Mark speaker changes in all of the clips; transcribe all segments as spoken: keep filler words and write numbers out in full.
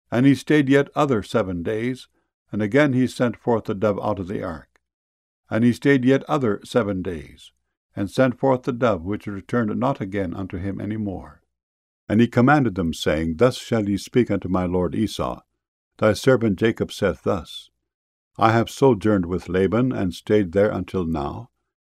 Speaker 1: And he stayed yet other seven days, and again he sent forth the dove out of the ark. And he stayed yet other seven days, and sent forth the dove, which returned not again unto him any more. And he commanded them, saying, Thus shall ye speak unto my lord Esau. Thy servant Jacob saith thus, I have sojourned with Laban, and stayed there until now.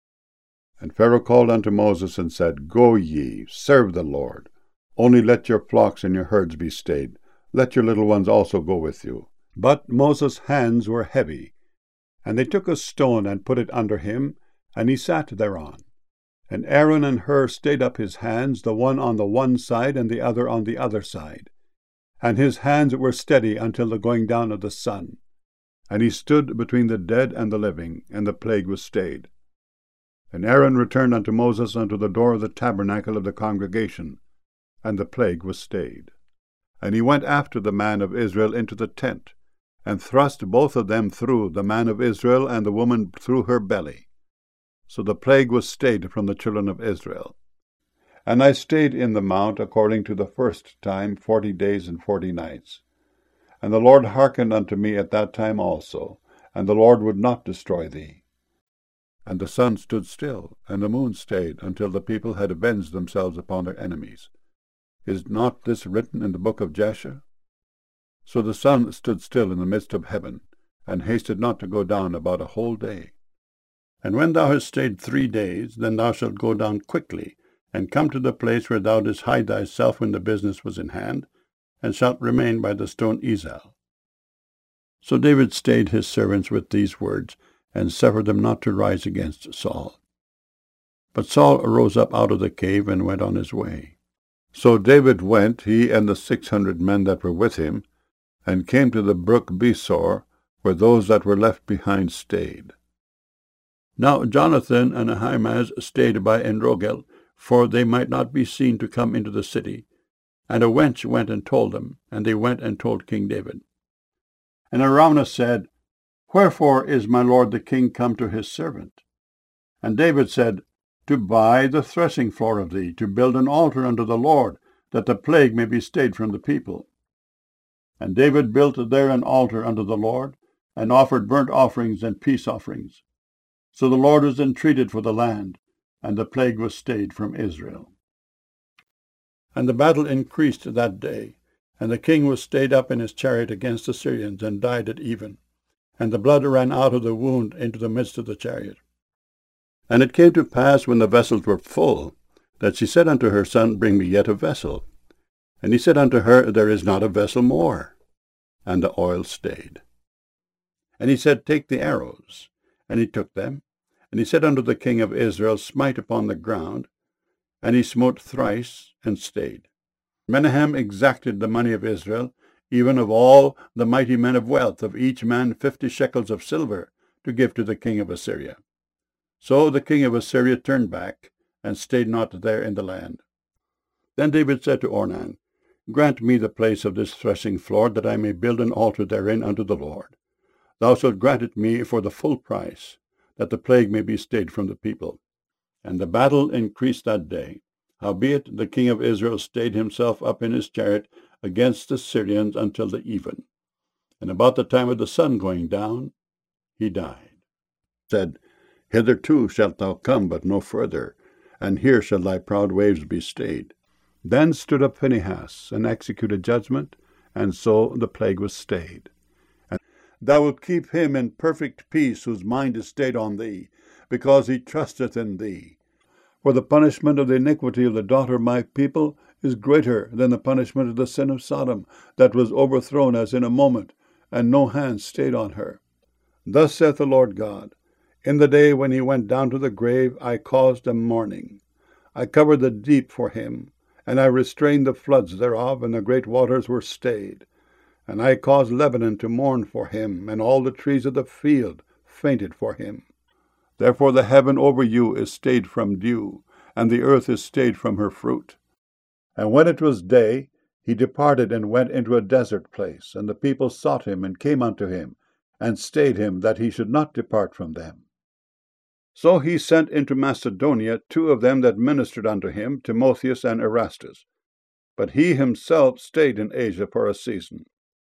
Speaker 1: And Pharaoh called unto Moses, and said, Go ye, serve the Lord. Only let your flocks and your herds be stayed. Let your little ones also go with you. But Moses' hands were heavy. And they took a stone, and put it under him, and he sat thereon. And Aaron and Hur stayed up his hands, the one on the one side, and the other on the other side. And his hands were steady until the going down of the sun. And he stood between the dead and the living, and the plague was stayed. And Aaron returned unto Moses unto the door of the tabernacle of the congregation, and the plague was stayed. And he went after the man of Israel into the tent, and thrust both of them through, the man of Israel and the woman through her belly. So the plague was stayed from the children of Israel. And I stayed in the mount according to the first time forty days and forty nights. And the Lord hearkened unto me at that time also, and the Lord would not destroy thee. And the sun stood still, and the moon stayed, until the people had avenged themselves upon their enemies. Is not this written in the book of Jasher? So the sun stood still in the midst of heaven, and hasted not to go down about a whole day. And when thou hast stayed three days, then thou shalt go down quickly, and come to the place where thou didst hide thyself when the business was in hand, and shalt remain by the stone Ezel. So David stayed his servants with these words, and suffered them not to rise against Saul. But Saul arose up out of the cave, and went on his way. So David went, he and the six hundred men that were with him, and came to the brook Besor, where those that were left behind stayed. Now Jonathan and Ahimaaz stayed by Enrogel, for they might not be seen to come into the city. And a wench went and told them, and they went and told King David. And Araunah said, Wherefore is my lord the king come to his servant? And David said, To buy the threshing floor of thee, to build an altar unto the Lord, that the plague may be stayed from the people. And David built there an altar unto the Lord, and offered burnt offerings and peace offerings. So the Lord was entreated for the land, and the plague was stayed from Israel. And the battle increased that day, and the king was stayed up in his chariot against the Syrians, and died at even. And the blood ran out of the wound into the midst of the chariot. And it came to pass, when the vessels were full, that she said unto her son, Bring me yet a vessel. And he said unto her, There is not a vessel more. And the oil stayed. And he said, Take the arrows. And he took them. And he said unto the king of Israel, Smite upon the ground. And he smote thrice, and stayed. Menahem exacted the money of Israel, even of all the mighty men of wealth, of each man fifty shekels of silver, to give to the king of Assyria. So the king of Assyria turned back, and stayed not there in the land. Then David said to Ornan, Grant me the place of this threshing floor, that I may build an altar therein unto the Lord. Thou shalt grant it me for the full price, that the plague may be stayed from the people. And the battle increased that day. Howbeit the king of Israel stayed himself up in his chariot against the Syrians until the even. And about the time of the sun going down, he died. Said, Hitherto shalt thou come, but no further, and here shall thy proud waves be stayed. Then stood up Phinehas, and executed judgment, and so the plague was stayed. And thou wilt keep him in perfect peace, whose mind is stayed on thee, because he trusteth in thee. For the punishment of the iniquity of the daughter of my people is greater than the punishment of the sin of Sodom, that was overthrown as in a moment, and no hand stayed on her. Thus saith the Lord God, In the day when he went down to the grave, I caused a mourning. I covered the deep for him, and I restrained the floods thereof, and the great waters were stayed. And I caused Lebanon to mourn for him, and all the trees of the field fainted for him. Therefore the heaven over you is stayed from dew, and the earth is stayed from her fruit. And when it was day, he departed and went into a desert place, and the people sought him and came unto him, and stayed him, that he should not depart from them. So he sent into Macedonia two of them that ministered unto him, Timotheus and Erastus. But he himself stayed in Asia for a season.